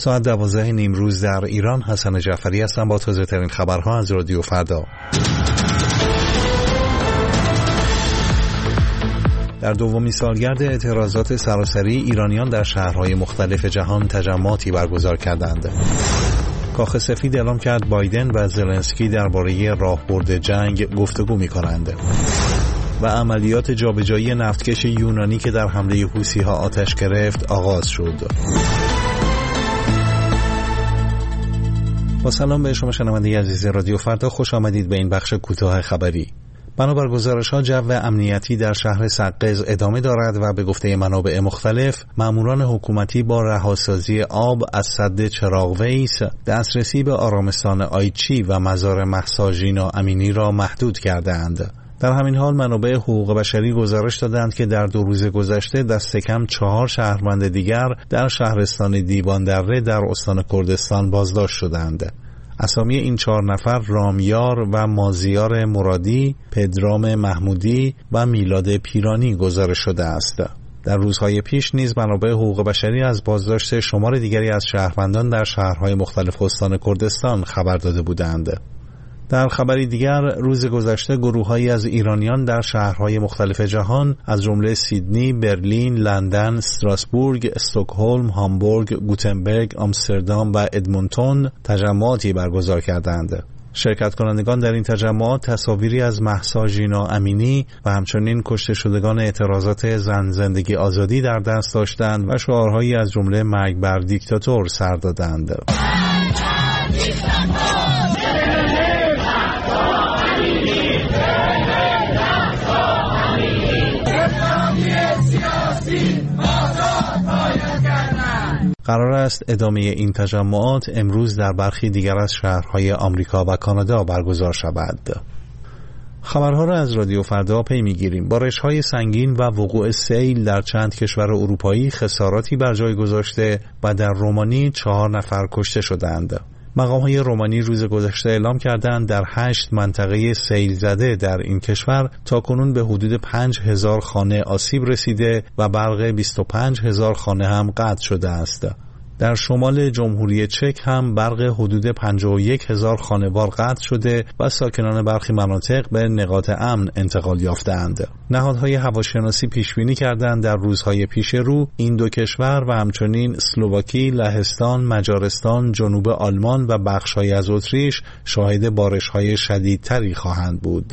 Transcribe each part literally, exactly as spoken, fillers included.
ساعت دوازده نیمروز در ایران. حسن جعفری هستم با تازه ترین خبرها از رادیو فردا. در دومین سالگرد اعتراضات سراسری، ایرانیان در شهرهای مختلف جهان تجمعاتی برگزار کردند. کاخ سفید اعلام کرد بایدن و زلنسکی درباره راهبرد جنگ گفتگو می‌کنند. و عملیات جابجایی نفتکش یونانی که در حمله حوثی‌ها آتش گرفت آغاز شد. با سلام به شما شنونده عزیز رادیو فردا، خوش آمدید به این بخش کوتاه خبری. بنابر گزارش‌ها جو امنیتی در شهر سقز ادامه دارد و به گفته منابع مختلف ماموران حکومتی با رهاسازی آب از سد چراغ ویس دسترسی به آرامستان آیچی و مزار مهسا ژینا امینی را محدود کردند. در همین حال منابع حقوق بشری گزارش دادند که در دو روز گذشته دست کم چهار شهروند دیگر در شهرستان دیوان دره در استان کردستان بازداشت شدند. اسامی این چهار نفر رامیار و مازیار مرادی، پدرام محمودی و میلاد پیرانی گزارش شده است. در روزهای پیش نیز منابع حقوق بشری از بازداشت شمار دیگری از شهروندان در شهرهای مختلف استان کردستان خبر داده بودند. در خبری دیگر، روز گذشته گروه‌هایی از ایرانیان در شهرهای مختلف جهان از جمله سیدنی، برلین، لندن، استراسبورگ، استکهلم، هامبورگ، گوتنبرگ، آمستردام و ادمونتون تجمعاتی برگزار کردند. شرکت کنندگان در این تجمعات تصاویری از مهسا ژینا امینی و همچنین کشته شدگان اعتراضات زن زندگی آزادی در دست داشتند و شعارهایی از جمله مرگ بر دیکتاتور سر دادند. قرار است ادامه این تجمعات امروز در برخی دیگر از شهرهای آمریکا و کانادا برگزار شود. خبرها را از رادیو فردا پی می‌گیریم. بارش‌های سنگین و وقوع سیل در چند کشور اروپایی خساراتی بر جای گذاشته و در رومانی چهار نفر کشته شدند. مقام‌های رومانی روز گذشته اعلام کردند در هشت منطقه سیل زده در این کشور تاکنون به حدود پنج هزار خانه آسیب رسیده و برق بیست و پنج هزار خانه هم قطع شده است. در شمال جمهوری چک هم برق حدود پنجاه و یک هزار خانوار قطع شده و ساکنان برخی مناطق به نقاط امن انتقال یافتند. نهادهای هواشناسی پیشبینی کردند در روزهای پیش رو این دو کشور و همچنین اسلواکی، لهستان، مجارستان، جنوب آلمان و بخش‌هایی از اتریش شاهد بارش‌های شدیدتری خواهند بود.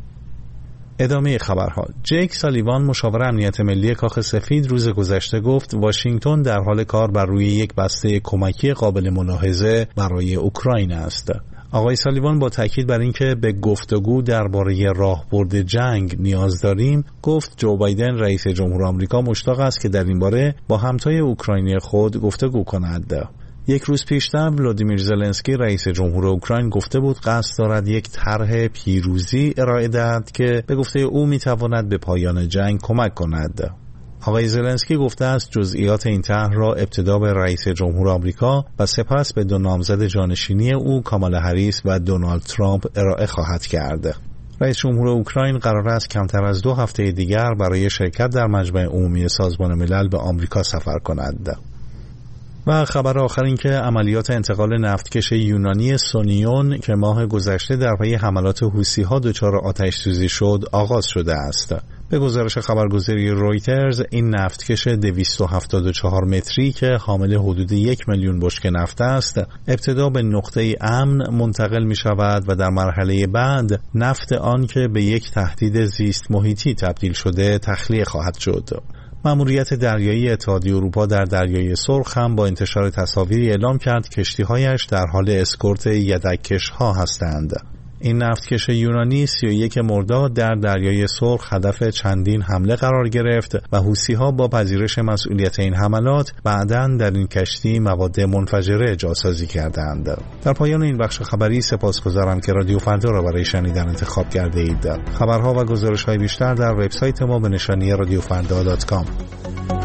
ادامه خبرها. جیک سالیوان مشاور امنیت ملی کاخ سفید روز گذشته گفت واشنگتن در حال کار بر روی یک بسته کمکی قابل ملاحظه برای اوکراین است. آقای سالیوان با تاکید بر اینکه به گفتگو درباره راهبرد جنگ نیاز داریم، گفت جو بایدن رئیس جمهور آمریکا مشتاق است که در این باره با همتای اوکراینی خود گفتگو کند. یک روز پیشتر ولادیمیر زلنسکی رئیس جمهور اوکراین گفته بود قصد دارد یک طرح پیروزی ارائه دهد که به گفته او میتواند به پایان جنگ کمک کند. آقای زلنسکی گفته است جزئیات این طرح را ابتدا به رئیس جمهور آمریکا و سپس به دو نامزد جانشینی او کامالا هریس و دونالد ترامپ ارائه خواهد کرد. رئیس جمهور اوکراین قرار است کمتر از دو هفته دیگر برای شرکت در مجمع عمومی سازمان ملل به آمریکا سفر کند. و خبر آخر این که عملیات انتقال نفتکش یونانی سونیون که ماه گذشته در پی حملات حوثی‌ها دچار آتش سوزی شد آغاز شده است. به گزارش خبرگزاری رویترز این نفتکش دویست و هفتاد و چهار متری که حامل حدود یک میلیون بشکه نفت است ابتدا به نقطه امن منتقل می شود و در مرحله بعد نفت آن که به یک تهدید زیست محیطی تبدیل شده تخلیه خواهد شد. ماموریت دریایی اتحادیه اروپا در دریای سرخ هم با انتشار تصاویری اعلام کرد کشتی‌هایش در حال اسکورت یدک‌کش‌ها هستند. این نفتکش یونانی سی و یک مرداد در دریای سرخ هدف چندین حمله قرار گرفت و حوثی‌ها با پذیرش مسئولیت این حملات بعداً در این کشتی مواد منفجره جاسازی کردند. در پایان این بخش خبری سپاسگزارم که رادیو فردا را برای شنیدن انتخاب کرده اید. خبرها و گزارش‌های بیشتر در وبسایت ما به نشانی رادیو فردا دات کام.